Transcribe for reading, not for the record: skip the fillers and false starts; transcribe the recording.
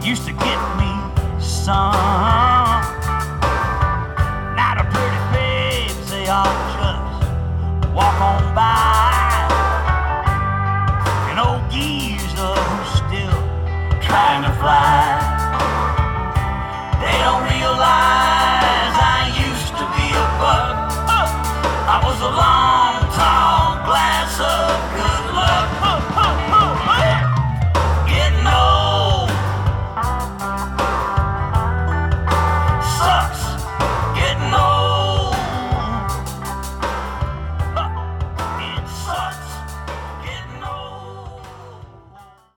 used to get me some. Now the pretty babes, they all just walk on by. An old geezer who's still trying to fly. They don't realize I used to be a bug. I was a